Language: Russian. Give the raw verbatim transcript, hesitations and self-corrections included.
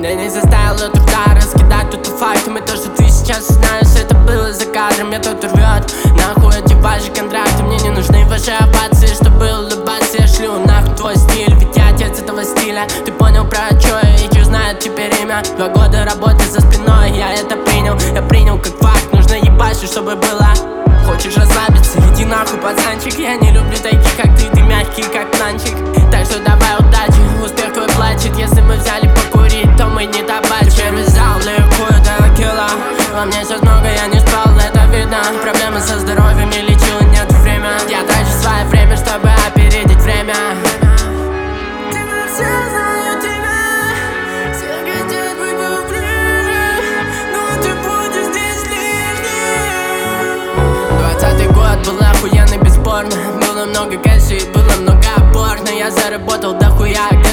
Меня не заставило труда раскидать тут фактами. То, что ты сейчас знаешь, это было за кадром. Меня тут рвет, нахуй эти ваши контракты. Мне не нужны ваши овации, чтобы улыбаться. Я шлю нахуй твой стиль, ведь я отец этого стиля. Ты понял, про что я и чё знает теперь имя. Два года работы за спиной, я это принял. Я принял как факт, нужно ебашить, чтобы было. Хочешь расслабиться, иди нахуй, пацанчик. Я не люблю таких, как ты, ты мягкий, как танчик. Так что давай удачи, успех твой плачет. Если мы взяли покурить, то мы не табачим. Первый зал, легкую до кило. Во мне сейчас много, я не спал, это видно. Проблемы со здоровьем, не лечил, нет время. Я трачу свое время, чтобы опередить время. Был охуенный, бесспорно. Было много кэша и было много порно. Я заработал дохуя.